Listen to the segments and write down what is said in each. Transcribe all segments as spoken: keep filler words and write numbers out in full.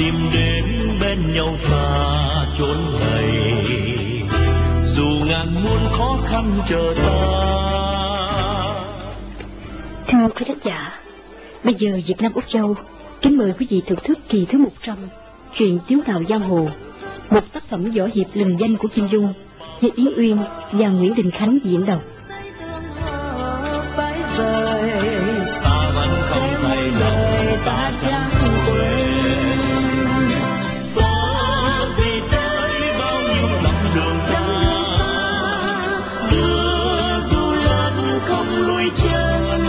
tìm đến bên nhau xa chốn này, dù ngàn muôn khó khăn chờ ta. Thưa quý khán giả, bây giờ Việt Nam Úc Châu kính mời quý vị thưởng thức kỳ thứ một trăm truyện Tiếu Ngạo Giang Hồ, một tác phẩm võ hiệp lừng danh của Kim Dung, do Yến Uyên và Nguyễn Đình Khánh diễn đọc. Ta vẫn không thay đổi, ta chẳng quên. Có gì tới bao nhiêu dặm đường xa, đưa dù lớn không lùi chân.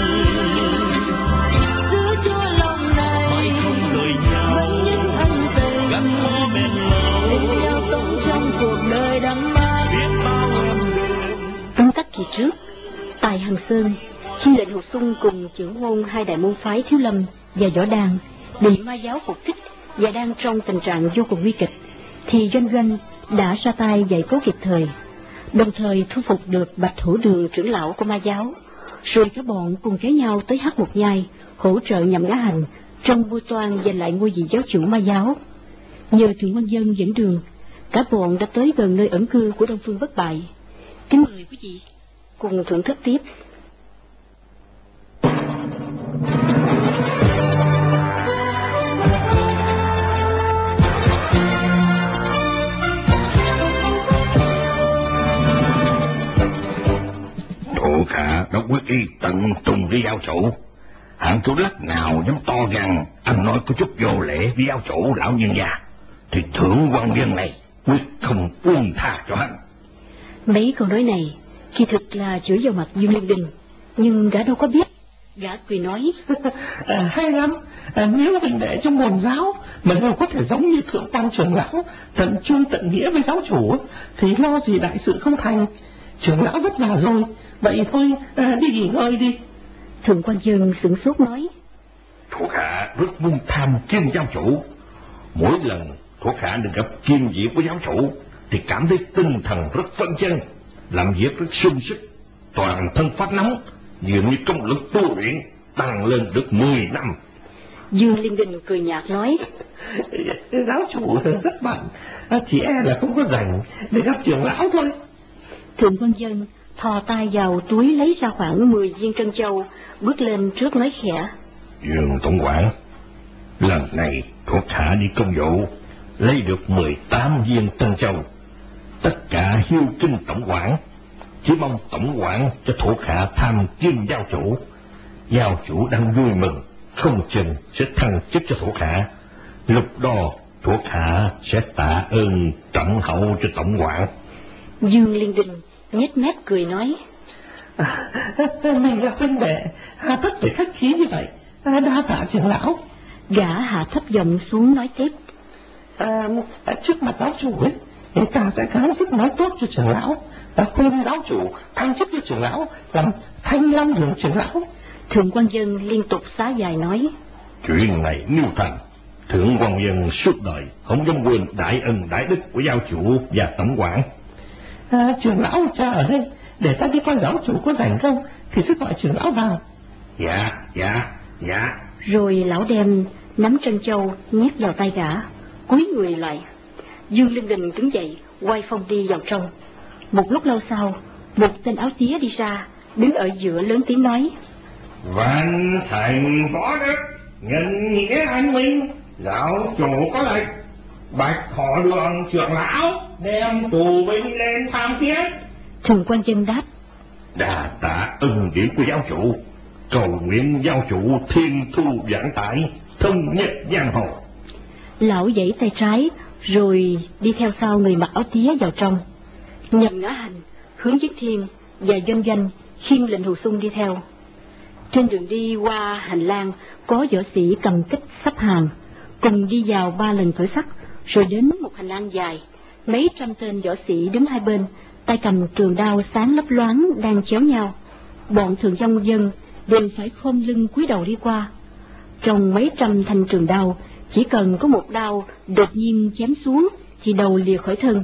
Giữ cho lòng này không rời nhau, vẫn những ân tình gắn bó bền lâu, bên nhau sống trong cuộc đời đắm mát. biết bao em đêm. Tóm tắt kỳ trước, tại Hằng Sơn, khi lệnh Hồ Xuân cùng trưởng môn hai đại môn phái Thiếu Lâm và Võ Đan bị ma giáo phục kích và đang trong tình trạng vô cùng nguy kịch, thì Doanh Doanh đã ra tay giải cứu kịp thời, đồng thời thu phục được Bạch Hữu Đường trưởng lão của ma giáo, rồi cả bọn cùng kéo nhau tới Hắc Một Nhai hỗ trợ Nhậm Ngã Hành trong mưu toan giành lại ngôi vị giáo chủ ma giáo. Nhờ Thượng Quan Dân dẫn đường, cả bọn đã tới gần nơi ẩn cư của Đông Phương Bất Bại. Kính mời quý vị cùng thưởng thức tiếp. Thuộc hạ đã quyết y tận tùng với giáo chủ. Hạng chủ lắc nào dám to gan ăn nói có chút vô lễ với giáo chủ lão nhân gia, thì Thượng Quan Dân này quyết không buông tha cho hắn. Mấy câu nói này kỳ thực là chửi vào mặt Dương Liên Đình, nhưng gã đâu có biết. Gã cười nói: à, hay lắm, à, nếu mình để trong hồn giáo mà đều có thể giống như Thượng Quan trưởng lão tận trung tận nghĩa với giáo chủ, thì lo gì đại sự không thành. Trưởng lão vất vả rồi, vậy thôi, à, đi nghỉ ngơi đi. Thượng Quan Dân sửng sốt nói: Thuộc hạ rất muốn tham kiến giáo chủ. Mỗi lần thuộc hạ được gặp kiêm việc của giáo chủ thì cảm thấy tinh thần rất phấn chấn, làm việc rất sung sức, toàn thân phát nóng, dường như công lực tu luyện tăng lên được mười năm. Dương Liên Đình cười nhạt nói: Giáo chủ rất bận, chỉ e là không có rảnh để gặp trưởng lão thôi. Thượng Quan Dân thò tay vào túi lấy ra khoảng mười viên trân châu, bước lên trước nói khẽ: Dương tổng quản, lần này thuộc hạ đi công vụ lấy được mười tám viên trân châu, tất cả hiếu kinh tổng quản, chỉ mong tổng quản cho thuộc hạ tham kiến giáo chủ. Giáo chủ đang vui mừng, không chừng sẽ thăng chức cho thuộc hạ, lúc đó thuộc hạ sẽ tạ ơn trọng hậu cho tổng quản. Dương Liên Đình nhếch mép cười nói: à, mình là huynh đệ, hà tất phải khách khí như vậy, à, đa tạ trưởng lão. Gã hạ thấp giọng xuống nói tiếp: à, trước mặt giáo chủ ấy, người ta sẽ gắng sức nói tốt cho trưởng lão, và khuyên giáo chủ thăng chức cho trưởng lão làm Thanh Long Đường trưởng lão. Thượng Quan Dân liên tục xá dài nói: Chuyện này nếu thành, Thượng Quan Dân suốt đời không dám quên đại ân đại đức của giáo chủ và tổng quản. À, trưởng lão cha ở đây, để ta đi coi giáo chủ có rảnh không thì sẽ gọi trưởng lão vào. Dạ, dạ, dạ. Rồi lão đem nắm trân châu nhét vào tay gã, cúi người lại. Dương Liên Đình đứng dậy, quay phong đi vào trong. Một lúc lâu sau, một tên áo tía đi ra, đứng ở giữa lớn tiếng nói: Vạn thành võ đức, nhân nghĩa anh minh, giáo chủ có lệnh, bạch họ đường trưởng lão đem tù binh lên tham kiến. Thượng Quan Dân đáp: Đà tạ ân điển của giáo chủ, cầu nguyện giáo chủ thiên thu vạn tải, thông nhất giang hồ. Lão giãy tay trái, rồi đi theo sau người mặc áo tía vào trong. Nhậm Ngã Hành, Hướng Chí Thiên và Doanh Doanh khiêng lệnh Hồ Xuân đi theo. Trên đường đi qua hành lang có võ sĩ cầm kích sắp hàng, cùng đi vào ba lần cửa sắt, rồi đến một hành lang dài, mấy trăm tên võ sĩ đứng hai bên, tay cầm trường đao sáng lấp loáng đang chéo nhau. Bọn Thượng Quan Dân đều phải khom lưng cúi đầu đi qua. Trong mấy trăm thanh trường đao, chỉ cần có một đao đột nhiên chém xuống thì đầu lìa khỏi thân.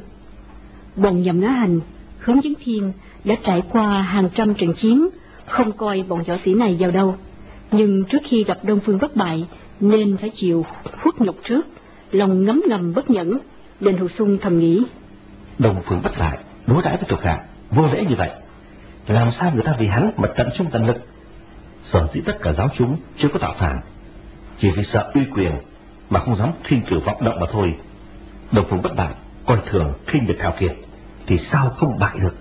Bọn Nhậm Ngã Hành, Hướng Chí Thiên đã trải qua hàng trăm trận chiến, không coi bọn võ sĩ này vào đâu, nhưng trước khi gặp Đông Phương Bất Bại nên phải chịu khuất nhục trước, lòng ngấm ngầm bất nhẫn. Đền Hù Sung thầm nghĩ, Đông Phương Bất Bại đối đãi với thuộc hạ vô lễ như vậy, làm sao người ta vì hắn mà tận trung tận lực? Sở dĩ tất cả giáo chúng chưa có tạo phản, chỉ vì sợ uy quyền mà không dám khinh cử vọng động mà thôi. Đông Phương Bất Bại coi thường khinh địch hào kiệt, thì sao không bại được?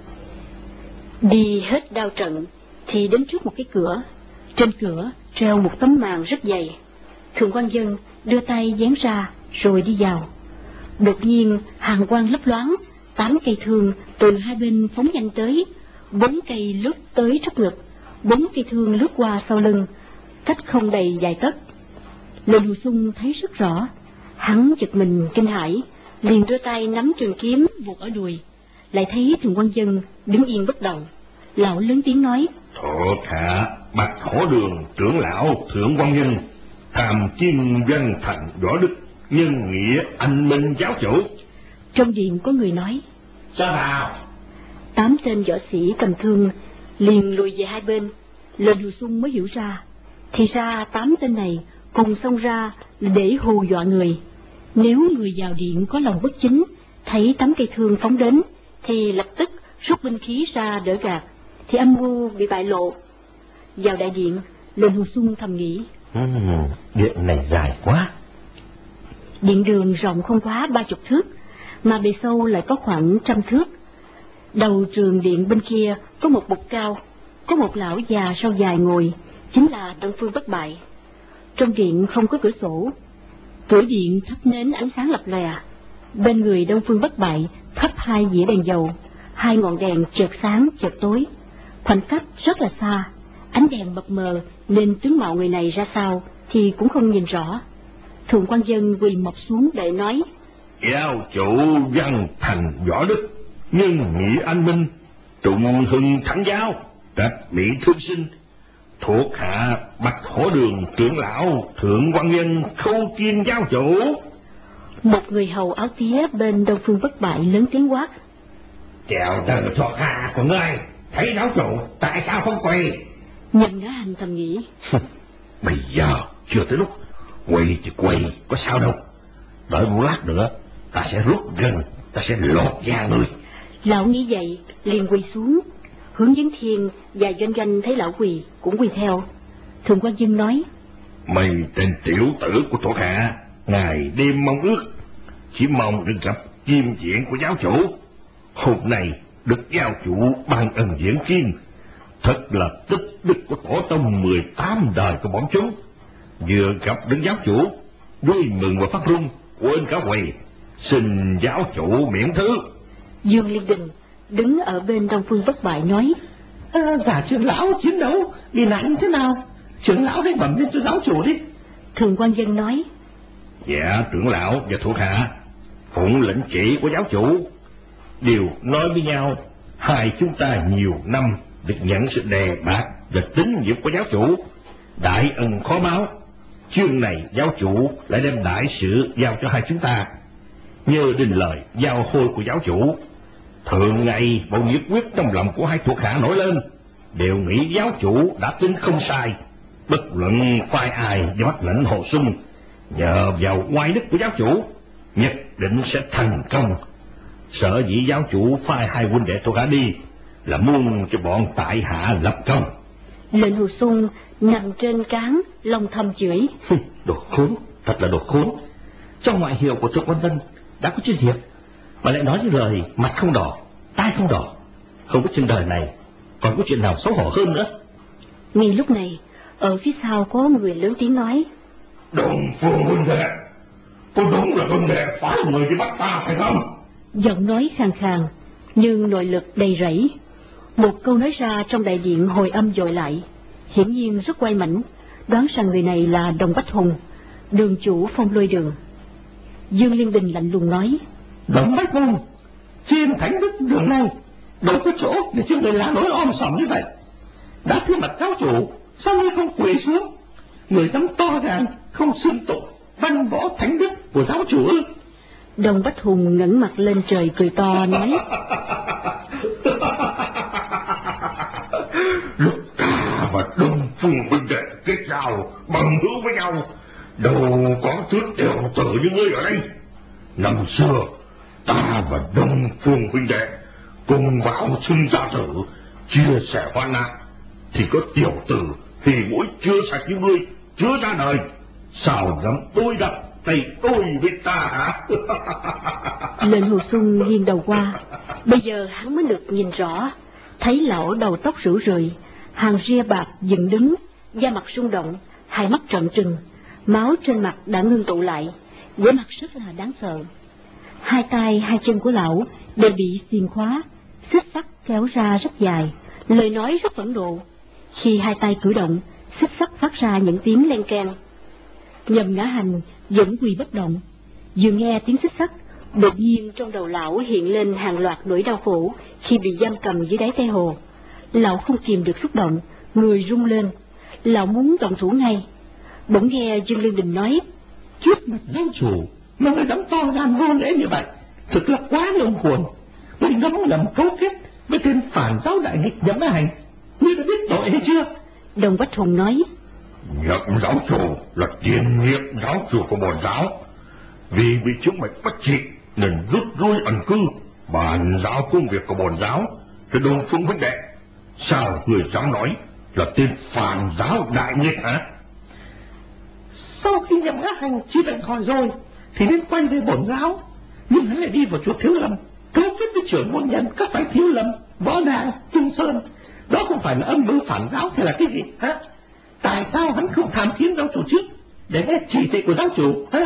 Đi hết đao trận thì đến trước một cái cửa. Trên cửa treo một tấm màn rất dày. Thượng quan Dân đưa tay vén ra rồi đi vào. Đột nhiên hàng quang lấp loáng, tám cây thương từ hai bên phóng nhanh tới. Bốn cây lướt tới trước ngực, bốn cây thương lướt qua sau lưng, cách không đầy vài tấc. Lệnh Hù Sung thấy rất rõ, hắn giật mình kinh hãi, liền đưa tay nắm trường kiếm buộc ở đùi. Lại thấy Thượng quan Dân đứng yên bất động. Lão lớn tiếng nói, Thuộc hạ Bạch Hổ Đường trưởng lão Thượng quan Nhân, tham kim doanh thành võ đức, nhân nghĩa anh minh giáo chủ. Trong điện có người nói, Sao nào? Tám tên võ sĩ cầm thương liền lùi về hai bên. Lệnh Hù Sung mới hiểu ra, thì ra tám tên này cùng xông ra để hù dọa người. Nếu người vào điện có lòng bất chính, thấy tám cây thương phóng đến, thì lập tức rút binh khí ra đỡ gạt, thì âm mưu bị bại lộ. Vào đại điện, Lệnh Hù Sung thầm nghĩ, uhm, điện này dài quá. Điện đường rộng không quá ba chục thước, mà bề sâu lại có khoảng trăm thước. Đầu trường điện bên kia có một bục cao, có một lão già râu dài ngồi, chính là Đông Phương Bất Bại. Trong điện không có cửa sổ, cửa điện thắp nến ánh sáng lập lòe. Bên người Đông Phương Bất Bại thắp hai dĩa đèn dầu, hai ngọn đèn chợt sáng chợt tối. Khoảnh cách rất là xa, ánh đèn mập mờ nên tướng mạo người này ra sao thì cũng không nhìn rõ. Thượng quan Dân quỳ mọp xuống để nói, Giáo chủ văn thành võ đức, nhân nghĩa anh minh, trụng hưng thánh giáo, trạch mỹ thương sinh. Thuộc hạ Bạch Hổ Đường trưởng lão Thượng quan Nhân khâu chiên giáo chủ. Một người hầu áo tía bên Đông Phương Bất Bại lớn tiếng quát, Chào từ thuộc hạ của ngươi, thấy giáo chủ tại sao không quỳ? Nhậm Ngã Hành thầm nghĩ, Bây giờ chưa tới lúc quỳ thì quỳ có sao đâu, đợi một lát nữa ta sẽ rút gần, ta sẽ lột da ngươi. Lão nghĩ vậy liền quỳ xuống. Hướng Vấn Thiên và Doanh Doanh thấy lão quỳ cũng quỳ theo. Thượng quan Dân nói, Mày tên tiểu tử của thuộc hạ, ngày đêm mong ước, chỉ mong được gặp chiêm diện của giáo chủ. Hôm nay được giáo chủ ban ân diễn kim, thật là tích đức của tổ tông mười tám đời của bọn chúng. Vừa gặp được giáo chủ, vui mừng và phát run, quên cả quỳ, xin giáo chủ miễn thứ. Dương Liên Đình đứng ở bên Đông Phương Bất Bại nói, À, giả trưởng lão chiến đấu bị nạn thế nào? Trưởng lão hãy bẩm lên cho giáo chủ đi. Thượng quan Dân nói, Dạ trưởng lão và thuộc hạ phụng lệnh chỉ của giáo chủ, đều nói với nhau, hai chúng ta nhiều năm được nhận sự đề bạc và tín nhiệm của giáo chủ, đại ân khó báo. Chương này giáo chủ lại đem đại sự giao cho hai chúng ta, nhờ đến lời giao hôi của giáo chủ. Thường ngày một nhiệt quyết trong lòng của hai thuộc hạ nổi lên, đều nghĩ giáo chủ đã tính không sai. Bất luận phai ai và bắt lệnh Hồ Sung, nhờ vào oai đức của giáo chủ, nhất định sẽ thành công. Sợ dĩ giáo chủ phai hai huynh đệ thuộc hạ đi là muốn cho bọn tại hạ lập công. Lệnh Hù Sung nằm trên cán lòng thầm chửi, Đồ khốn, thật là đồ khốn. Trong ngoại hiệu của Thượng quan Dân đã có chữ hiệp, mà lại nói những lời mặt không đỏ, tai không đỏ. Không có trên đời này còn có chuyện nào xấu hổ hơn nữa. Ngay lúc này ở phía sau có người lớn tiếng nói, Đông Phương huynh đệ, có đúng là huynh đệ phải người đi bắt ta phải không? giọng nói khàn khàn nhưng nội lực đầy rẫy. Một câu nói ra trong đại điện hồi âm dội lại, hiển nhiên rất quay mảnh, đoán rằng người này là Đồng Bách Hùng, đường chủ Phong Lôi Đường. Dương Liên Đình lạnh lùng nói, Đồng Bách Hùng, trên thánh đức đường này đâu có chỗ để cho người lá nối om sòm như vậy. Đã thay mặt giáo chủ, sao ngươi không quỳ xuống? Người dám to gan không xưng tụng văn võ thánh đức của giáo chủ ư? Đồng Bách Hùng ngẩng mặt lên trời cười to nói, Lúc ta và Đông Phương huynh đệ kết giao bằng hữu với nhau, Đâu có chút tiểu tử như ngươi ở đây. Năm xưa ta và Đông Phương huynh đệ cùng vào xưng gia tử, chia sẻ hoạn nạn, thì có tiểu tử thì mũi chưa sạch như ngươi chưa ra đời, sao dám tôi đặt tay tôi với ta hả? Lệnh Hồ Xuân nghiêng đầu qua, bây giờ hắn mới được nhìn rõ, thấy lão đầu tóc rủ rượi, hàng ria bạc dựng đứng, da mặt rung động, hai mắt trợn trừng, máu trên mặt đã ngưng tụ lại, vẻ mặt rất là đáng sợ. Hai tay hai chân của lão đều bị xiềng khóa, xích sắt kéo ra rất dài, lời nói rất phẫn nộ. Khi hai tay cử động, xích sắt phát ra những tiếng len keng. Nhậm Ngã Hành vẫn quỳ bất động. Vừa nghe tiếng xích sắt, đột nhiên trong đầu lão hiện lên hàng loạt nỗi đau khổ khi bị giam cầm dưới đáy Tây Hồ. Lão không kìm được xúc động, người rung lên. Lão muốn động thủ ngay. Bỗng nghe Dương Lương Đình nói: Trước mặt giáo chủ mà người dám to gan vô lễ như vậy, thực là quá ngông cuồng. Người ngấm ngầm cấu kết với tên phản giáo đại nghịch Nhậm Ngã Hành, ngươi đã biết tội hay chưa? Đồng Bách Hùng nói: Nhậm giáo chủ là tiền nhiệm giáo chủ của bổn giáo, vì bị chứng mệnh bất trị nên rút lui ẩn cư, bàn giao công việc của bổn giáo cho Đông Phương huynh đệ. Sao người dám nói là tên phản giáo đại nghịch hả? Sau khi Nhậm Ngã Hành chi bệnh khỏi rồi thì nên quay về bổn giáo, nhưng hắn lại đi vào chùa Thiếu Lâm, cấu kết với trưởng môn nhân các phái Thiếu Lâm, Võ Đàng, Trung Sơn. Đó không phải là âm mưu phản giáo thì là cái gì hả? Tại sao hắn không tham kiến giáo chủ trước để nghe chỉ thị của giáo chủ hả?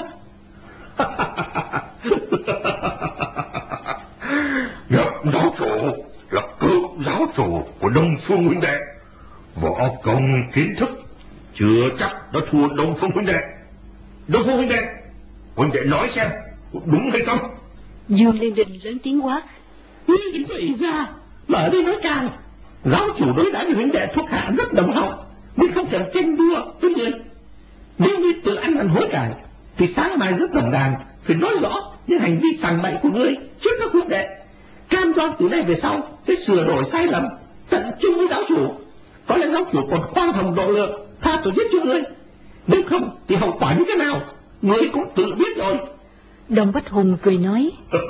Nhậm giáo chủ là cựu giáo chủ của Đông Phương huynh đệ, võ công kiến thức chưa chắc đã thua Đông Phương huynh đệ. Đông Phương huynh đệ, huynh đệ nói xem đúng hay không? Dương Liên Đình lớn tiếng quát: Ngươi đừng có ý ra mà ở đây nói càng. Giáo chủ đối đãi với huynh đệ thuộc hạ rất đồng học, nhưng không cần tranh đua với người. Nếu như tự ăn năn hối cải thì sáng mai rất đồng đàn phải nói rõ những hành vi sằng bậy của ngươi trước các huynh đệ, cam đoan từ nay về sau sẽ sửa đổi sai lầm, tận chung với giáo chủ. Có lẽ giáo chủ còn khoan hồng độ lượng, tha tội giết cho ngươi. Nếu không thì hậu quả như thế nào ngươi cũng tự biết rồi. Đồng Bách Hùng cười nói: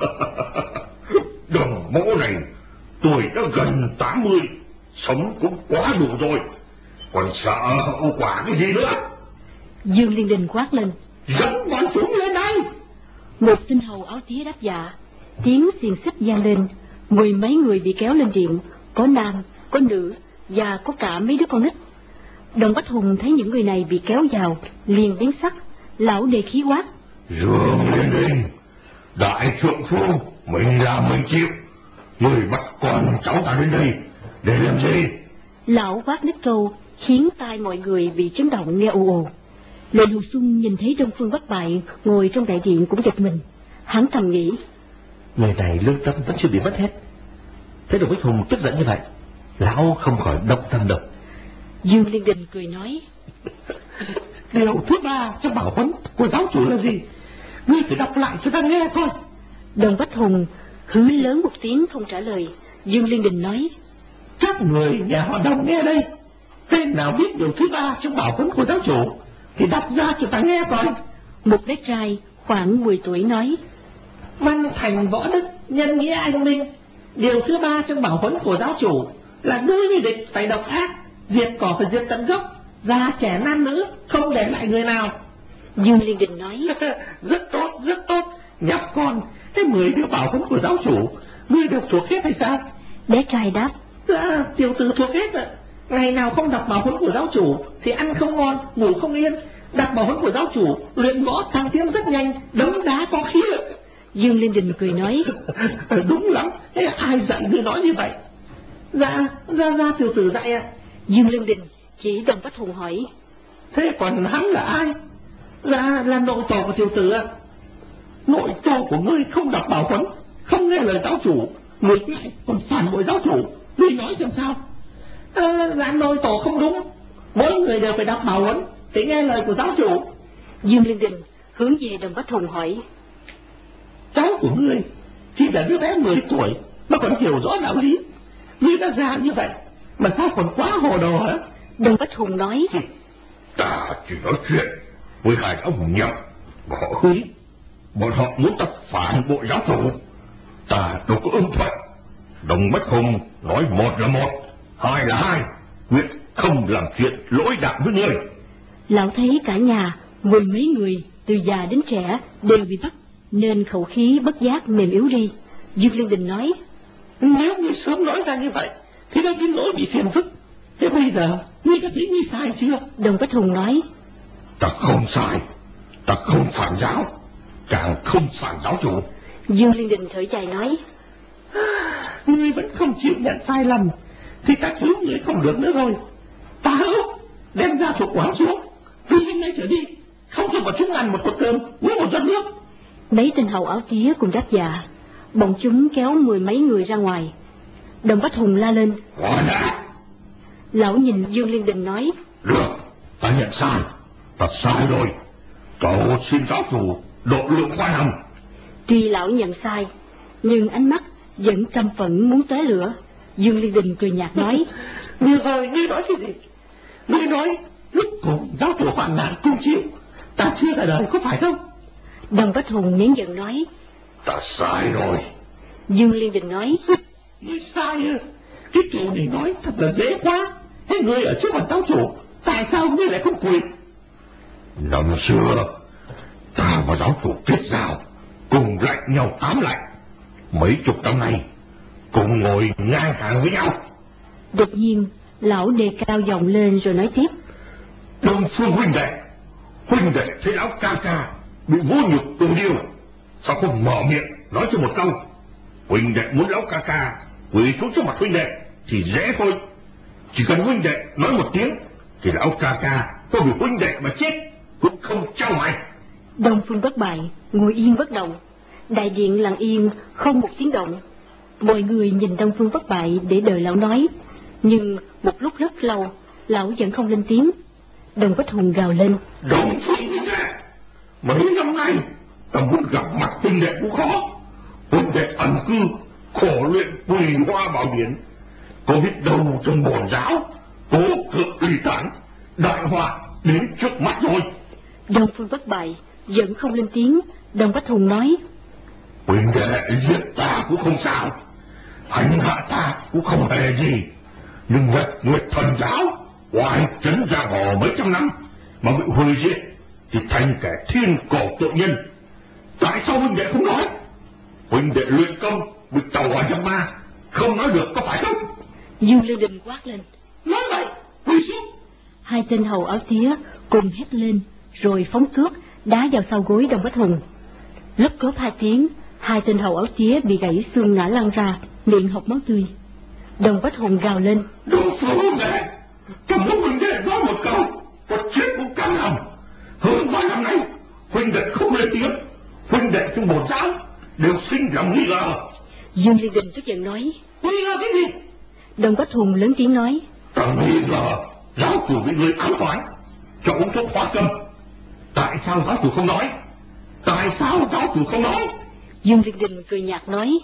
Đồng mẫu này tuổi đã gần tám mươi, sống cũng quá đủ rồi, còn sợ hậu quả cái gì nữa? Dương Liên Đình quát lên: Dẫn bọn chúng lên đây! Một tinh hầu áo tía đáp dạ. Tiếng xiềng xích vang lên, mười mấy người bị kéo lên điện, có nam, có nữ và có cả mấy đứa con nít. Đồng Bách Hùng thấy những người này bị kéo vào, liền biến sắc, lão đề khí quát: Dương Liên Đình, đại thượng phu, mình làm mình chịu. Người bắt con cháu ta đến đây để làm gì? Lão quát nít câu khiến tai mọi người bị chấn động nghe ù ù. Lệnh Hồ Xuân nhìn thấy Đông Phương bất bại ngồi trong đại điện cũng giật mình. Hắn thầm nghĩ: Người này lương tâm vẫn chưa bị mất hết. Thấy Đồng Bách Hùng tức giận như vậy, lão không khỏi động tâm được. Dương Liên Đình cười nói: Điều thứ ba trong bảo huấn của giáo chủ là gì? Ngươi phải đọc lại cho ta nghe coi. Đồng Bách Hùng hứ lớn một tiếng không trả lời. Dương Liên Đình nói: Các người nhà họ Đồng nghe đây, tên nào biết điều thứ ba trong bảo huấn của giáo chủ thì đọc ra cho ta nghe coi. Một bé trai khoảng mười tuổi nói: Văn thành võ đức, nhân nghĩa anh minh. Điều thứ ba trong bảo huấn của giáo chủ là đối với địch phải độc ác, diệt cỏ phải diệt tận gốc, già trẻ nam nữ không để lại người nào. Dương Liên Đình nói: Rất tốt, rất tốt. Nhóc con, cái mười điều bảo huấn của giáo chủ ngươi đều thuộc hết hay sao? Bé trai đáp: Dạ, tiểu tử thuộc hết ạ. Ngày nào không đọc bảo huấn của giáo chủ thì ăn không ngon, ngủ không yên. Đọc bảo huấn của giáo chủ, luyện võ thăng tiến rất nhanh, đấm đá có khí lực. Dương Liên Đình cười nói: Đúng lắm, thế ai dạy ngươi nói như vậy? Dạ, ra ra tiểu tử dạy ạ. Dương Liên Đình chỉ Đồng Bách Hùng hỏi: Thế còn hắn là ai? Dạ, là nội tổ của tiểu tử ạ. Nội tổ của ngươi không đọc bảo huấn, không nghe lời giáo chủ, ngược lại còn phản bội giáo chủ, ngươi nói xem sao? À, dạ nội tổ không đúng, mỗi người đều phải đọc bảo huấn để nghe lời của giáo chủ. Dương Liên Đình hướng về Đồng Bách Hùng hỏi: Cháu của ngươi chỉ là đứa bé mười tuổi mà còn hiểu rõ đạo lý, ngươi đã già như vậy mà sao còn quá hồ đồ hả? Đồng Bách Hùng nói: Ta chỉ nói chuyện, với hai ông nhập họ húy. Bọn họ muốn ta phản bội giáo chủ, ta đâu có ưng thuận. Đồng Bách Hùng nói một là một, hai là hai, quyết không làm chuyện lỗi đạo với người. Lão thấy cả nhà mười mấy người từ già đến trẻ đều bị bắt, nên khẩu khí bất giác mềm yếu đi. Dương Liên Đình nói: Nếu ngươi sớm nói ra như vậy thì đã biết lỗi bị phiền phức. Thế bây giờ ngươi có thấy ngươi sai chưa? Đồng Bách Hùng nói: Ta không sai, ta không phản giáo, càng không phản giáo chủ. Dương Liên Đình thở dài nói: Ngươi vẫn không chịu nhận sai lầm thì ta cứu ngươi không được nữa rồi. Ta hứa đem ra thuộc quán xuống, từ hôm nay trở đi không cho bọn chúng ăn một bát cơm uống một giọt nước. Mấy tên hầu áo tía cùng đáp dạ. Bọn chúng kéo mười mấy người ra ngoài. Đồng Bách Hùng la lên: Hóa đã. Lão nhìn Dương Liên Đình nói: Được, ta nhận sai, ta sai rồi. Cậu xin giáo chủ độ lượng khoan hồng. Tuy lão nhận sai, nhưng ánh mắt vẫn căm phẫn muốn tóe lửa. Dương Liên Đình cười nhạt nói: Vừa rồi ngươi nói cái gì? Ngươi nói lúc cùng giáo chủ hoạn nạn cung chịu, ta chưa ra đời có phải không? Đồng Bách Hùng nén giận nói: Ta sai rồi. Dương Liên Đình nói: Ngươi sai ư? Cái kiểu này nói thật là dễ quá. Thế ngươi ở trước mặt giáo chủ, tại sao ngươi lại không quỳ? Năm xưa ta và giáo chủ kết giao, cùng lạnh nhau tám lạnh. Mấy chục năm nay cùng ngồi ngang hàng với nhau. Đột nhiên lão đề cao giọng lên rồi nói tiếp: Đông Phương huynh đệ, huynh đệ thấy lão ca ca bị vô nhục từ điều, sao không mở miệng nói cho một câu? Huynh đệ muốn lão ca ca quỳ xuống trước mặt huynh đệ thì dễ thôi. Chỉ cần huynh đệ nói một tiếng thì lão ca ca có bị huynh đệ mà chết cũng không trao mày. Đông Phương Bất Bại ngồi yên bất động. Đại điện lặng yên không một tiếng động. Mọi người nhìn Đông Phương Bất Bại để đợi lão nói, nhưng một lúc rất lâu lão vẫn không lên tiếng. Đồng Bách Hùng gào lên: Đông Phương huynh đệ, mấy năm nay ta muốn gặp mặt huynh đệ cũng khó. Huynh đệ ẩn cư khổ luyện quỳ hoa bảo điển, có biết đâu trong bổn giáo cố cực ly tán, đại họa đến trước mắt rồi. Đông Phương Bất Bại vẫn không lên tiếng. Đồng Bách Hùng nói: Huynh đệ giết ta cũng không sao, hành hạ ta cũng không hề gì, nhưng Nhật Nguyệt Thần giáo oai trấn giang hồ mấy trăm năm mà bị hủy diệt thì thành kẻ thiên cổ tội nhân. Tại sao huynh đệ không nói? Huynh đệ luyện công bị tàu hỏa nhập ma, không nói được có phải không? Dương Liên Đình quát lên: Nói vậy, quỳ xuống. Hai tên hầu áo tía cùng hét lên rồi phóng cước đá vào sau gối Đồng Bách Hùng. Lấp cốp hai tiếng, hai tên hầu áo tía bị gãy xương ngã lăn ra, miệng hộc máu tươi. Đồng Bách Hùng gào lên: Đông Phương huynh đệ, ta muốn huynh đệ nói một câu, có chết cũng cam lòng. Hơn ba năm nay huynh đệ không lên tiếng, huynh đệ trong bổn giáo đều sinh lòng nghi ngờ. Dương Liên Đình tức giận nói: Nghi ngờ cái gì? Đồng Bách Hùng lớn tiếng nói: Ta nghi ngờ giáo chủ bị người ám toán cho uống thuốc hóa câm. Tại sao giáo chủ không nói? Tại sao giáo chủ không nói? Dương Liên Đình cười nhạt nói: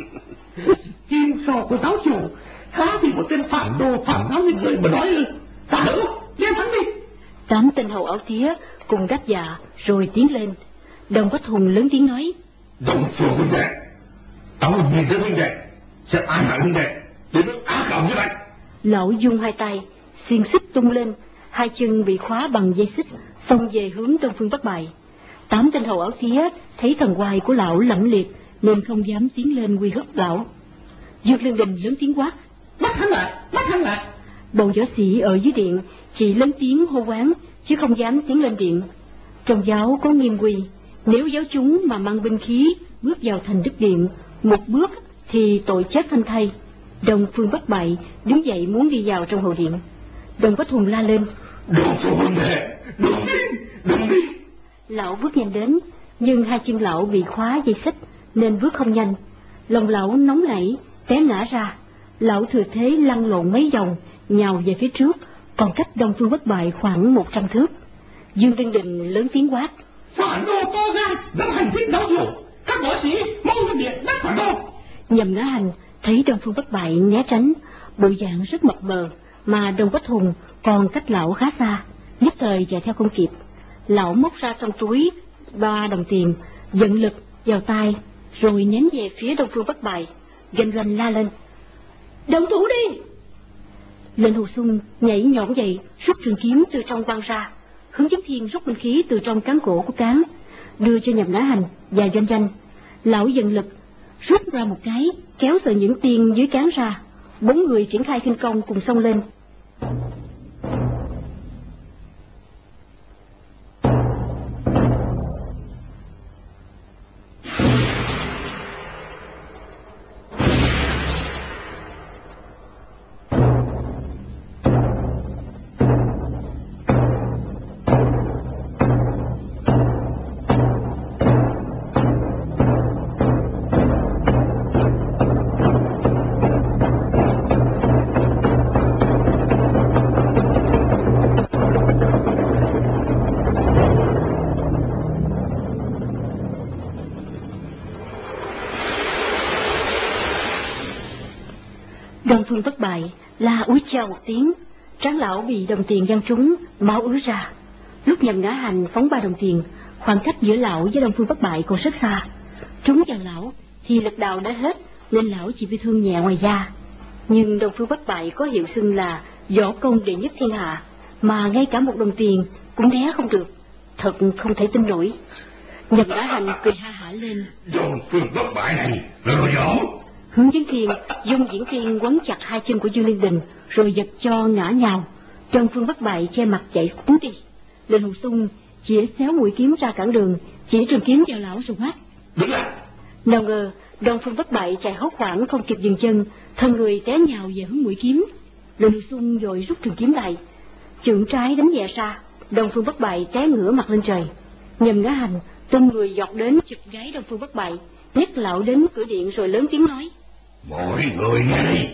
Chim sò của giáo chủ há vì một tên phản đồ phản giáo như người mà nói ư? Ta hữu, nghe thắng đi. Tám tên hầu áo tía cùng đáp dạ rồi tiến lên. Đồng Bách Hùng lớn tiếng nói: Đông Phương huynh đệ, ta muốn nhìn thấy huynh đệ, sẽ ai hại huynh đệ đến mức ác cảm như vậy. Lão dung hai tay, xiên xích tung lên, hai chân bị khóa bằng dây xích, xông về hướng Đông Phương Bất Bại. Tám tên hầu áo tía thấy thần hoài của lão lẫm liệt nên không dám tiến lên uy hiếp lão. Dương Liên Đình lớn tiếng quát: Bắt hắn lại, bắt hắn lại. Bọn võ sĩ ở dưới điện chỉ lớn tiếng hô hoán chứ không dám tiến lên điện. Trong giáo có nghiêm quy, nếu giáo chúng mà mang binh khí bước vào thành đức điện một bước thì tội chết phanh thây. Đông Phương Bất Bại đứng dậy muốn đi vào trong hậu điện. Đồng Bách Hùng la lên: Đông Phương huynh đệ, đừng đi, đừng đi. Lão bước nhanh đến, nhưng hai chân lão bị khóa dây xích nên bước không nhanh. Lòng lão nóng nảy, té ngã ra. Lão thừa thế lăn lộn mấy vòng, nhào về phía trước, còn cách Đông Phương Bất Bại khoảng một trăm thước. Dương Liên Đình lớn tiếng quát: Phản đồ to gan, dám hành thích giáo chủ. Các võ sĩ mau lên điện bắt phản đồ. Nhầm Ngã Hành thấy Đông Phương Bất Bại né tránh, bộ dạng rất mập mờ, mà Đồng Bách Hùng còn cách lão khá xa, nhất thời chạy theo không kịp. Lão móc ra trong túi ba đồng tiền, dẫn lực vào tay, rồi ném về phía Đông Phương Bất Bại. Doanh Doanh la lên: động thủ đi! Lệnh Hồ Xuân nhảy nhõm dậy, rút trường kiếm từ trong quăng ra. Hướng Chí Thiên rút binh khí từ trong cán cổ của cán, đưa cho Nhậm Ngã Hành và Doanh Doanh. Lão dần lực, rút ra một cái, kéo sợi những tiên dưới cán ra. Bốn người triển khai khinh công cùng xông lên. Đông Phương Bất Bại la úi chao một tiếng, trán lão bị đồng tiền văng trúng, máu ứa ra. Lúc Nhậm Ngã Hành phóng ba đồng tiền, khoảng cách giữa lão với Đông Phương Bất Bại còn rất xa. Trúng vào lão thì lực đạo đã hết, nên lão chỉ bị thương nhẹ ngoài da. Nhưng Đông Phương Bất Bại có hiệu xưng là võ công đệ nhất thiên hạ, mà ngay cả một đồng tiền cũng né không được, thật không thể tin nổi. Nhậm Ngã Hành cười ha hả lên: Đông Phương Bất Bại này là đồ võ. Hướng Chí Thiên dùng diễn tiên quấn chặt hai chân của Dương Liên Đình, rồi giật cho ngã nhào. Đông Phương Bất Bại che mặt chạy cuốn đi. Lệnh Hồ Xuân chĩa xéo mũi kiếm ra cản đường, chỉ trường kiếm vào lão rồi quát: Đứng lại! Nào ngờ Đông Phương Bất Bại chạy hốt hoảng không kịp dừng chân, thân người té nhào về hướng mũi kiếm. Lệnh Hồ Xuân vội rút trường kiếm lại, chưởng trái đánh nhẹ ra. Đông Phương Bất Bại té ngửa mặt lên trời. Nhậm Ngã Hành tung người giọt đến chụp gáy Đông Phương Bất Bại, nhấc lão đến cửa điện rồi lớn tiếng nói: Mọi người nghe đây,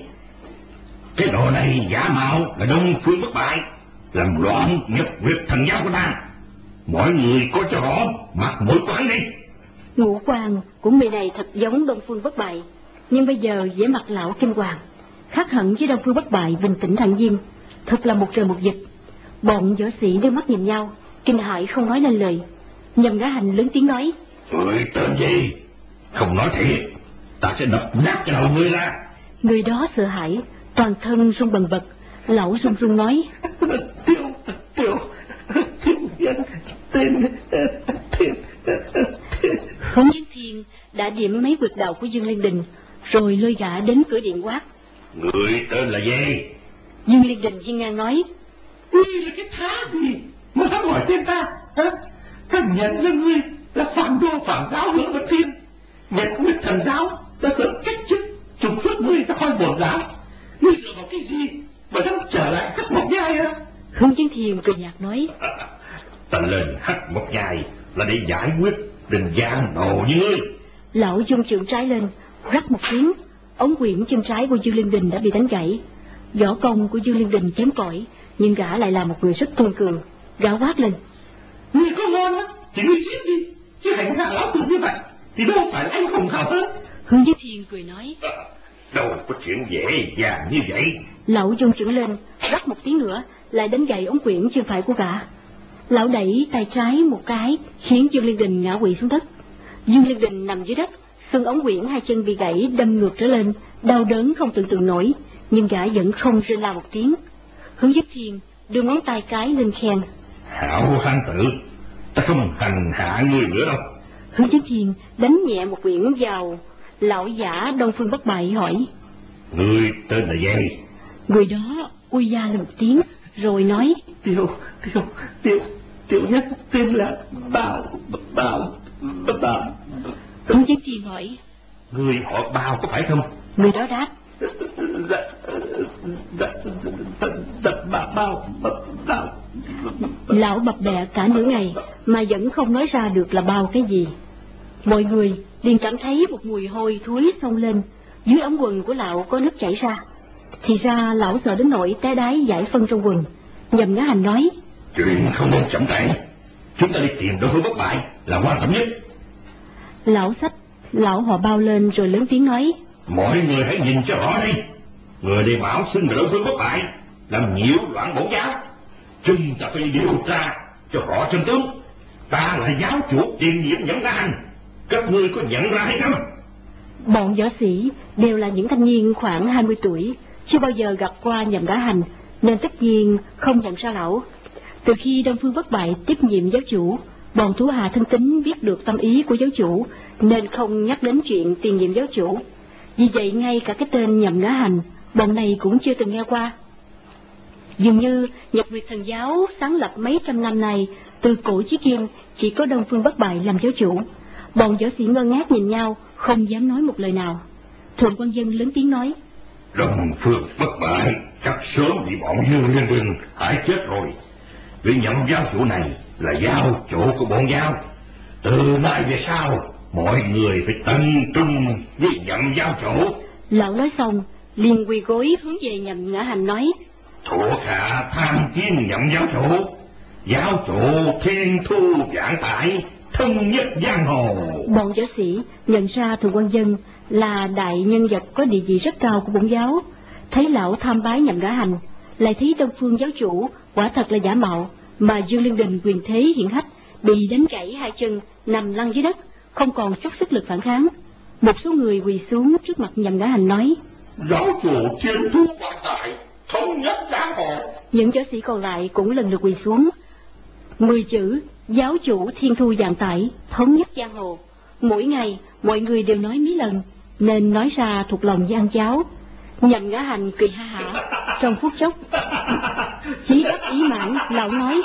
cái đồ này giả mạo là Đông Phương Bất Bại, làm loạn nhật nguyệt thần giáo của ta. Mọi người coi cho rõ mặt mũi quán đi. Ngũ quan của người này thật giống Đông Phương Bất Bại, nhưng bây giờ vẻ mặt lão kinh hoàng, khác hẳn với Đông Phương Bất Bại bình tĩnh thản nhiên. Thật là một trời một vực. Bọn võ sĩ đưa mắt nhìn nhau, kinh hãi không nói nên lời. Nhậm Ngã Hành lớn tiếng nói: Người tên gì? Không nói thiệt, ta sẽ đập nát cái đầu ngươi ra. Người đó sợ hãi, toàn thân run bần bật. Lão run run nói: Tiêu, tiêu, tiêu nhân, tên, tên, Hướng Chí Thiên đã điểm mấy quyệt đạo của Dương Liên Đình, rồi lôi gã đến cửa điện quát: Người tên là gì? Dương Liên Đình hiên ngang nói: ngươi là cái thá gì mà dám hỏi tên ta? Hả? Ta nhận ra ngươi là phản đô phản giáo hướng Bất Thiên, nhật nguyệt thần giáo ta sớm cách chức trục xuất ngươi ra khỏi bổn giáo. Ngươi dựa vào cái gì mà dám trở lại Hắc Mộc Nhai á? Hướng Chí Thiên cười nhạt nói: Ta lên Hắc Mộc Nhai là để giải quyết đình giang đồ như ngươi. Lão dung chưởng trái lên, rắc một tiếng, ống quyển chân trái của Dương Liên Đình đã bị đánh gãy. Võ công của Dương Liên Đình kém cỏi, nhưng gã lại là một người rất kiên cường. Gã quát lên: Ngươi có ngon á thì ngươi giết đi, chứ hành hạ lão tử như vậy thì đâu phải là anh hùng hào hơn. Hướng Chí Thiên cười nói: À, đâu có chuyện dễ dàng như vậy. Lão dung chưởng lên, rắc một tiếng nữa, lại đánh gãy ống quyển chân phải của gã. Lão đẩy tay trái một cái, khiến Dương Liên Đình ngã quỵ xuống đất. Dương Liên Đình nằm dưới đất, xương ống quyển hai chân bị gãy đâm ngược trở lên, đau đớn không tưởng tượng nổi, nhưng gã vẫn không rên la một tiếng. Hướng Chí Thiên đưa ngón tay cái lên khen: Hảo hán tử, ta không hành hạ ngươi nữa đâu. Hướng Chí Thiên đánh nhẹ một quyển vào lão giả Đông Phương Bất Bại, hỏi: Ngươi tên là gì? Người đó ui da lên một tiếng, rồi nói: Tiểu, tiểu, tiểu, tiểu nhất tên là Bảo, Bảo, Bảo. Hướng Chí Thiên hỏi: Ngươi họ Bao có phải không? Người đó đáp: Dạ, dạ, dạ, Bảo, Bảo, Bảo. Lão bập bẹ cả nửa ngày mà vẫn không nói ra được là bao cái gì. Mọi người liền cảm thấy một mùi hôi thối xông lên, dưới ống quần của lão có nước chảy ra. Thì ra lão sợ đến nỗi té đái giải phân trong quần. Nhậm Ngã Hành nói: Chuyện không nên chậm trễ, chúng ta đi tìm Đông Phương Bất Bại là quan trọng nhất. Lão xách lão họ Bao lên rồi lớn tiếng nói: Mọi người hãy nhìn cho rõ đi, người đi bảo xưng là Đông Phương Bất Bại làm nhiễu loạn bổn giáo, chúng ta phải điều tra cho rõ chân tướng. Ta là giáo chủ tiền nhiệm Nhậm Ngã Hành, các ngươi có nhận ra hay không? Bọn võ sĩ đều là những thanh niên khoảng hai mươi tuổi, chưa bao giờ gặp qua Nhậm Ngã Hành, nên tất nhiên không nhận ra lão. Từ khi Đông Phương Bất Bại tiếp nhiệm giáo chủ, bọn thủ hạ thân tín biết được tâm ý của giáo chủ, nên không nhắc đến chuyện tiền nhiệm giáo chủ. Vì vậy ngay cả cái tên Nhậm Ngã Hành, bọn này cũng chưa từng nghe qua. Dường như Nhật Nguyệt Thần Giáo sáng lập mấy trăm năm nay, từ cổ chí kim chỉ có Đông Phương Bất Bại làm giáo chủ. Bọn võ sĩ ngơ ngác nhìn nhau, không dám nói một lời nào. Thượng quan Dân lớn tiếng nói: Đông Phương Bất Bại chắc sớm bị bọn Dương Liên Đình hại chết rồi. Vị Nhậm giáo chủ này là giáo chủ của bọn giáo. Từ nay về sau, mọi người phải tận trung với Nhậm giáo chủ. Lão nói xong, liền quỳ gối hướng về Nhậm Ngã Hành nói: Thuộc hạ tham kiến Nhậm giáo chủ. Giáo chủ thiên thu vạn tải, thông nhất giang hồ. Bọn võ sĩ nhận ra Thượng quan Dân là đại nhân vật có địa vị rất cao của bổn giáo. Thấy lão tham bái Nhậm Ngã Hành, lại thấy Đông Phương giáo chủ quả thật là giả mạo, mà Dương Liên Đình quyền thế hiển hách, bị đánh gãy hai chân, nằm lăn dưới đất, không còn chút sức lực phản kháng. Một số người quỳ xuống trước mặt Nhậm Ngã Hành nói: Giáo chủ thiên thu vạn tải, thống nhất giang hồ. Những võ sĩ còn lại cũng lần lượt quỳ xuống. Mười chữ giáo chủ thiên thu vạn tải, thống nhất giang hồ, mỗi ngày mọi người đều nói mấy lần, nên nói ra thuộc lòng như ăn cháo. Nhậm Ngã Hành cười ha hả, trong phút chốc chí đắc ý mãn, lão nói: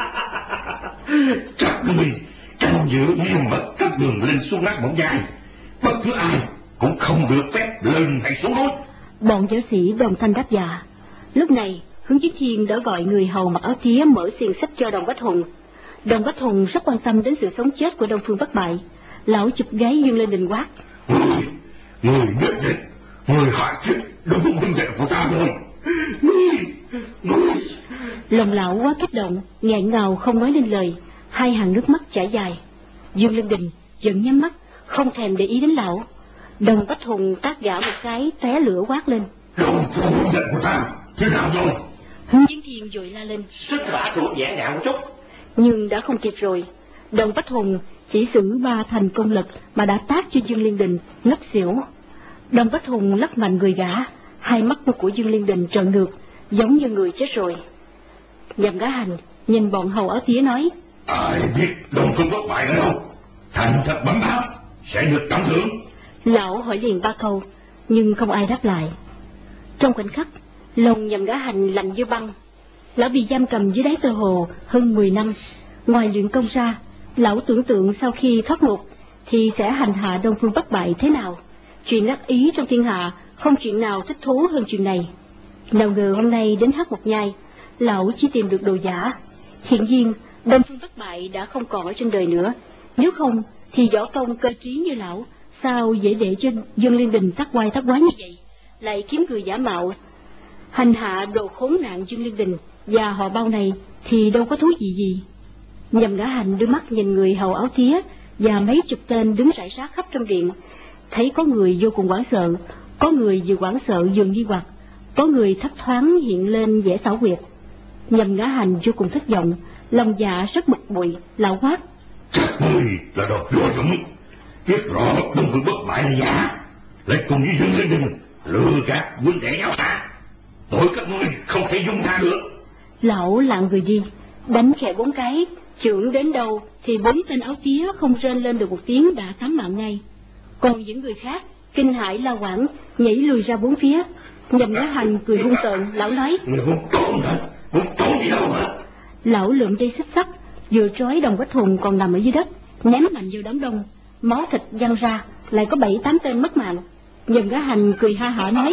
Các ngươi canh giữ nghiêm mật các đường lên xuống nát mỏng dài, bất cứ ai cũng không được phép lên hay xuống núi. Bọn võ sĩ đồng thanh đáp dạ. Lúc này Hướng Chí Thiên đã gọi người hầu mặc áo tía mở xiềng xích cho Đồng Bách Hùng. Đồng Bách Hùng rất quan tâm đến sự sống chết của Đông Phương Bất Bại. Lão chụp gáy Dương Lên Đình quát: Người, người nhất định, người hại chết Đông Phương huynh đệ của ta rồi. Người, người. Lòng lão quá kích động, nghẹn ngào không nói nên lời, hai hàng nước mắt chảy dài. Dương Lên Đình giận nhắm mắt, không thèm để ý đến lão. Đồng Bách Hùng tát gã một cái, tóe lửa quát lên: Đông Phương huynh đệ của ta thế nào rồi? Hướng Chiến Thiên vội la lên: Sức vả thuộc nhẹ nhàng một chút. Nhưng đã không kịp rồi. Đồng Bách Hùng chỉ sử ba thành công lực mà đã tát cho Dương Liên Đình ngất xỉu. Đồng Bách Hùng lắc mạnh người gã, hai mắt của Dương Liên Đình trợn ngược, giống như người chết rồi. Nhậm Ngã Hành nhìn bọn hầu áo tía nói: Ai biết Đông Phương Bất Bại ở đâu? Thành thật bẩm báo, sẽ được trọng thưởng. Lão hỏi liền ba câu, nhưng không ai đáp lại. Trong khoảnh khắc, lòng Nhậm Ngã Hành lạnh như băng. Lão bị giam cầm dưới đáy tơ hồ hơn mười năm. Ngoài luyện công ra, lão tưởng tượng sau khi thoát ngục thì sẽ hành hạ Đông Phương Bất Bại thế nào. Chuyện đắc ý trong thiên hạ không chuyện nào thích thú hơn chuyện này. Nào ngờ hôm nay đến Hắc Một Nhai, lão chỉ tìm được đồ giả. Hiện nhiên Đông Phương Bất Bại đã không còn ở trên đời nữa. Nếu không thì võ công cơ trí như lão sao dễ để cho Dương Liên Đình tắc quai tắc quái như vậy, lại kiếm người giả mạo hành hạ đồ khốn nạn Dương Liên Đình và họ Bao này thì đâu có thú vị gì. Nhậm Ngã Hành đưa mắt nhìn người hầu áo tía và mấy chục tên đứng rải rác khắp trong điện, thấy có người vô cùng hoảng sợ, có người vừa hoảng sợ vừa nghi hoặc, có người thấp thoáng hiện lên vẻ xảo quyệt. Nhậm Ngã Hành vô cùng thất vọng, lòng dạ rất bực bội, lão quát: Các ngươi là đồ vô dụng, biết rõ Đông Phương Bất Bại là giả, lại cùng với Dương Liên Đình lừa gạt huynh đệ nhau ta, tội các ngươi không thể dung tha được. Lão lặng người đi, đánh khẽ bốn cái, chưởng đến đâu thì bốn tên áo tía không rên lên được một tiếng đã thắng mạng ngay. Còn những người khác kinh hãi la hoảng, nhảy lùi ra bốn phía. Nhậm Ngã Hành cười hung tợn, lão nói: Người muốn trốn hả? Muốn trốn gì đâu hả? Lão lượm dây xích sắt, vừa trói Đồng Bách Hùng còn nằm ở dưới đất, ném mạnh vô đám đông, máu thịt văng ra, lại có bảy tám tên mất mạng. Nhậm Ngã Hành cười ha hả nói: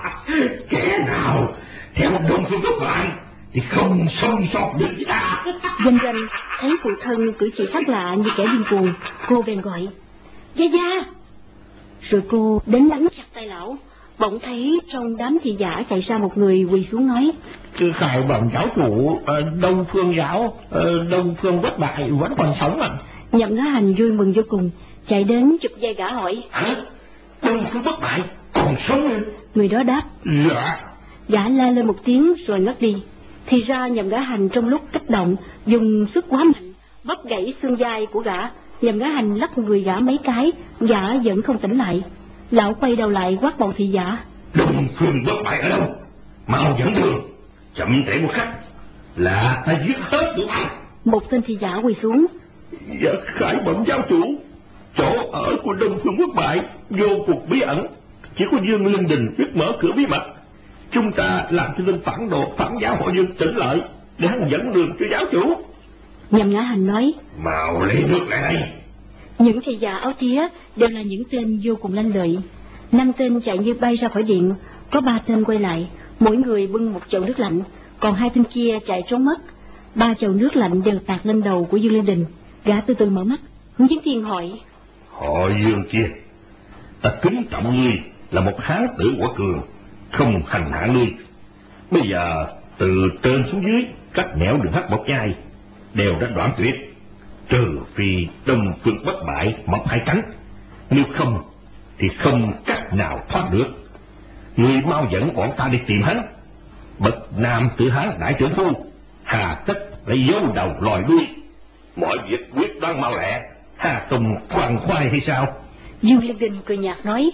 Kẻ nào theo Đông Phương Bất Bại thì không sống sót được với ta. Doanh Doanh thấy phụ thân cử chỉ khác lạ như kẻ điên cuồng, cô bèn gọi: Gia Gia. Rồi cô đến đánh chặt tay lão. Bỗng thấy trong đám thị giả chạy ra một người quỳ xuống nói: Cứ khải bẩm giáo chủ, Đông Phương giáo, Đông Phương Bất Bại vẫn còn sống à? Nhậm Ngã Hành vui mừng vô cùng, chạy đến chụp vai gã hỏi: Hả? Đông Phương Bất Bại còn sống à? Người đó đáp: Dạ. Gã la lên một tiếng rồi ngất đi. Thì ra Nhậm Ngã Hành trong lúc kích động dùng sức quá mạnh, vấp gãy xương vai của gã. Nhậm Ngã Hành lắc người gã mấy cái, gã vẫn không tỉnh lại. Lão quay đầu lại quát bọn thị giả: Đông Phương Bất Bại ở đâu? Mau dẫn đường, chậm trễ một khắc là ta giết hết tụi bay. Một tên thị giả quỳ xuống: Dạ khải bẩm giáo chủ, chỗ ở của Đông Phương Bất Bại vô cùng bí ẩn, chỉ có Dương Linh Đình biết mở cửa bí mật. Chúng ta làm cho tên phản đồ phản giáo họ Dương tỉnh lại để hắn dẫn đường cho giáo chủ. Nhậm Ngã Hành nói: Mau lấy nước lại đây. Những thị giả áo tía đều là những tên vô cùng lanh lợi. Năm tên chạy như bay ra khỏi điện, có ba tên quay lại, mỗi người bưng một chậu nước lạnh, còn hai tên kia chạy trốn mất. Ba chậu nước lạnh đều tạt lên đầu của Dương Linh Đình. Gã từ từ mở mắt, Hướng Dẫn Thiên hỏi: Họ Dương kia, ta kính trọng ngươi là một hán tử quả cường, không hành hạ ngươi. Bây giờ từ trên xuống dưới các nẻo đường hắc bọc nhai đều đã đoạn tuyệt, trừ phi Đông Phương Bất Bại mọc hai cánh, nếu không thì không cách nào thoát được. Ngươi mau dẫn bọn ta đi tìm hắn. Bậc nam tử hán đại trưởng phu, hà tất phải giấu đầu lòi đuôi, mọi việc quyết đoán mau lẹ, hà tùng khoan khoai hay sao? Dương Linh Đình cười nhạt nói: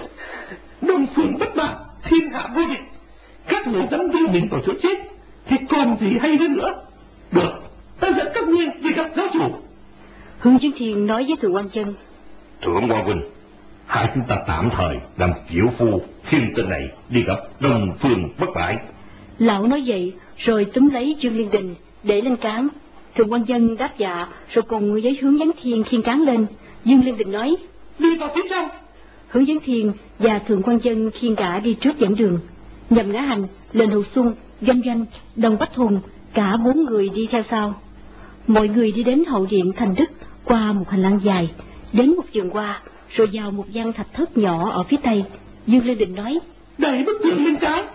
Đông Phương Bất Bại, thiên hạ vô địch, các người dám đưa mình vào chỗ chết thì còn gì hay hơn nữa. Được, ta dẫn các ngươi đi gặp giáo chủ. Hướng Dẫn Thiên nói với Thường Quan Chân: Thượng Quan huynh, hai chúng ta tạm thời làm triệu phu khiêng tên này đi gặp Đông Phương Bất Bại. Lão nói vậy rồi túm lấy Dương Liên Đình để lên cán. Thường Quan Dân đáp dạ rồi cùng với Hướng Dẫn Thiên khiêng cán lên. Dương Liên Đình nói: Đi vào phía trong. Hướng Dẫn Thiên và Thường Quan Dân khiêng cả đi trước dẫn đường. Nhậm Ngã Hành, Lệnh Hồ Xuân, Doanh Doanh, Đồng Bách Hùng, cả bốn người đi theo sau. Mọi người đi đến hậu điện Thành Đức, qua một hành lang dài, đến một vườn hoa, rồi vào một gian thạch thất nhỏ ở phía tây. Dương Liên Đình nói: Đẩy bức tường lên trái.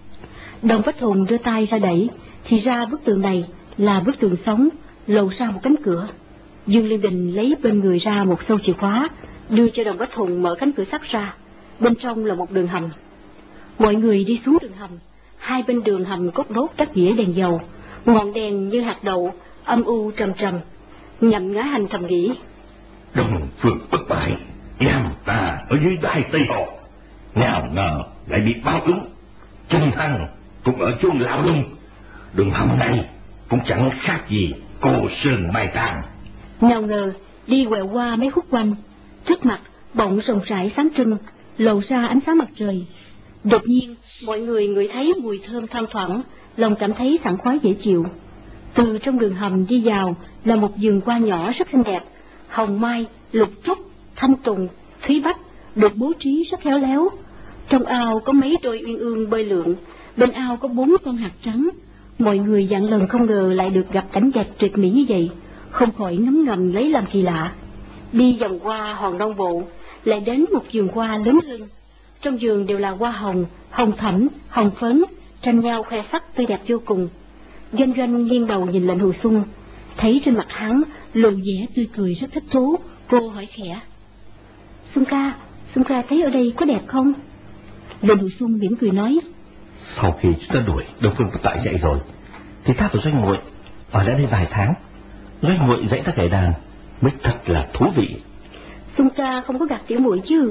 Đồng Bách Hùng đưa tay ra đẩy, thì ra bức tường này là bức tường sống, lộ ra một cánh cửa. Dương Liên Đình lấy bên người ra một sâu chìa khóa, đưa cho Đồng Bách Hùng mở cánh cửa sắt ra. Bên trong là một đường hầm. Mọi người đi xuống đường hầm. Hai bên đường hầm cốt đốt đắt đĩa đèn dầu, ngọn đèn như hạt đậu, âm u trầm trầm. Nhậm Ngã Hành thầm nghĩ: Đông Phương Bất Bại giam ta ở dưới đai Tây Hồ, nào ngờ lại bị báo ứng. Chân Thăng cũng ở chốn lão lung, đường hầm này cũng chẳng khác gì cô sơn mai tàn. Nào ngờ đi quẹo qua mấy khúc quanh, trước mặt bỗng rộng rãi sáng trưng, lộ ra ánh sáng mặt trời. Đột nhiên mọi người ngửi thấy mùi thơm thoang thoảng, lòng cảm thấy sảng khoái dễ chịu. Từ trong đường hầm đi vào là một vườn hoa nhỏ rất xinh đẹp, hồng mai, lục trúc, thanh tùng, thúy bách được bố trí rất khéo léo. Trong ao có mấy đôi uyên ương bơi lượn, bên ao có bốn con hạt trắng. Mọi người dặn lần không ngờ lại được gặp cảnh đẹp tuyệt mỹ như vậy, không khỏi ngấm ngầm lấy làm kỳ lạ. Đi vòng qua hòn non bộ, lại đến một vườn hoa lớn hơn. Trong vườn đều là hoa hồng, hồng thẫm, hồng phấn, tranh nhau khoe sắc tươi đẹp vô cùng. Doanh Doanh nghiêng đầu nhìn Lệnh Hồ Xuân, thấy trên mặt hắn lộ vẻ tươi cười rất thích thú. Cô hỏi khẽ: Xuân ca, Xuân ca thấy ở đây có đẹp không? Lệnh Hồ Xuân mỉm cười nói: Sau khi chúng ta đuổi Đông Phương Bất Bại chạy rồi, thì ta và Doanh muội ở lại đây vài tháng. Doanh muội dạy ta kể đàn mới thật là thú vị. Xuân ca không có gạt tiểu muội chứ?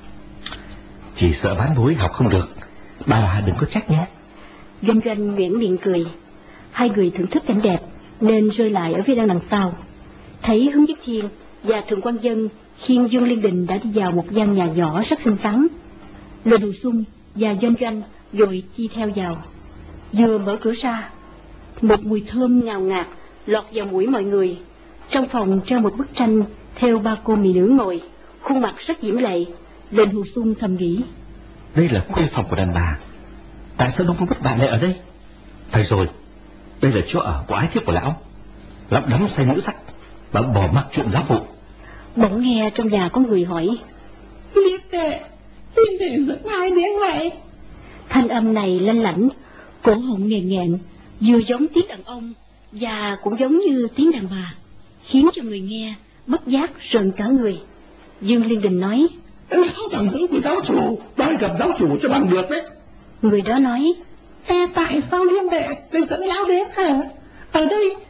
Chỉ sợ bán bối học không được, bà đừng có trách nhé. Doanh Doanh nhuyễn miệng cười. Hai người thưởng thức cảnh đẹp nên rơi lại ở phía đằng sau. Thấy Hướng Nhất Thiên và Thường Quan Dân khiêng Dương Liên Đình đã đi vào một gian nhà nhỏ rất xinh xắn. Lệnh Hồ Xuân và Doanh Doanh rồi đi theo vào. Vừa mở cửa ra, một mùi thơm ngào ngạt lọt vào mũi mọi người. Trong phòng treo một bức tranh theo ba cô mỹ nữ ngồi, khuôn mặt rất diễm lệ. Lệnh Hồ Xuân thầm nghĩ: Đây là khuê phòng của đàn bà, tại sao Đông Phương Bất Bại lại ở đây? Phải rồi, đây là chỗ ở của ái thiếp của lão. Lão đắm say nữ sắc và bỏ mặc chuyện giáo vụ. Bỗng nghe trong nhà có người hỏi: Liệt đệ, liệt đệ dẫn ai đến vậy? Thanh âm này lanh lảnh, cổ họng nghẹn nghẹn, vừa giống tiếng đàn ông và cũng giống như tiếng đàn bà, khiến cho người nghe bất giác rợn cả người. Dương Liên Đình nói: Sao thằng nữ của giáo chủ đòi gặp giáo chủ cho bằng được đấy? Người đó nói: Ê, tại sao liên đệ lại dẫn lão đến hả? Ở đây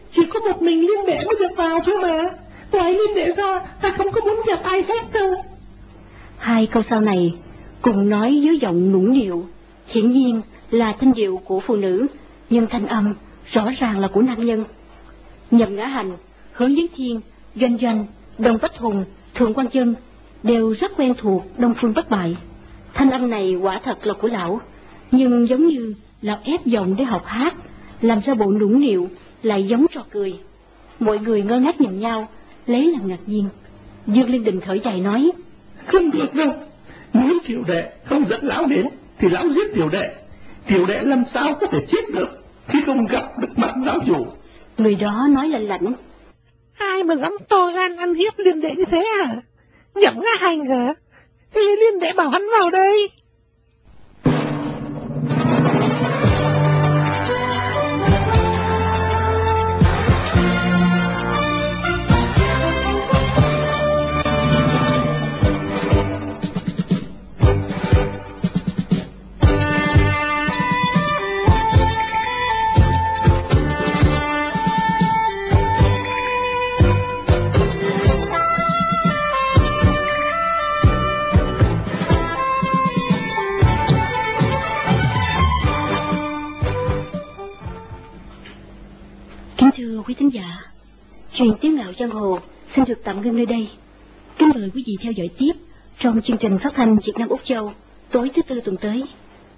chỉ có một mình Liên Đệ mới được vào thôi mà. Ngoài Liên Đệ ra, ta không có muốn gặp ai khác đâu. Hai câu sau này cùng nói dưới giọng nũng nịu, hiển nhiên là thanh điệu của phụ nữ, nhưng thanh âm rõ ràng là của nam nhân. Nhậm Ngã Hành, Hướng Diễn Thiên, Doanh Doanh, Đồng Bách Hùng, Thượng Quan Chân đều rất quen thuộc Đông Phương Bất Bại. Thanh âm này quả thật là của lão, nhưng giống như lão ép giọng để học hát, làm ra bộ nũng nịu lại giống trò cười. Mọi người ngơ ngác nhìn nhau, lấy làm ngạc nhiên. Dương Liên Đình thở dài nói: Không được đâu, nếu Tiểu Đệ không dẫn lão đến thì lão giết Tiểu Đệ. Tiểu Đệ làm sao có thể chết được khi không gặp được mặt giáo chủ. Người đó nói lạnh lạnh: Ai mà dám to gan ăn hiếp Liên Đệ như thế à? Nhậm Ngã Hành hả? Thì Liên Đệ bảo hắn vào đây. Thưa quý thính giả, truyền tiếng Ngạo Giang Hồ xin được tạm ngưng nơi đây. Kính mời quý vị theo dõi tiếp trong chương trình phát thanh Việt Nam Úc Châu tối thứ tư tuần tới.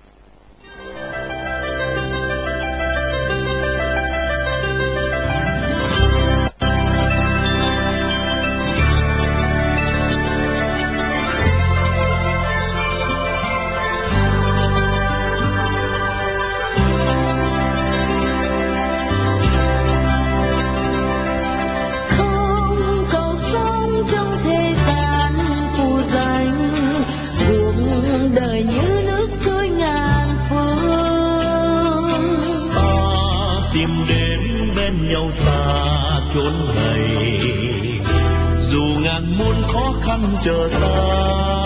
Nhau xa chốn này, dù ngàn muôn khó khăn chờ ta.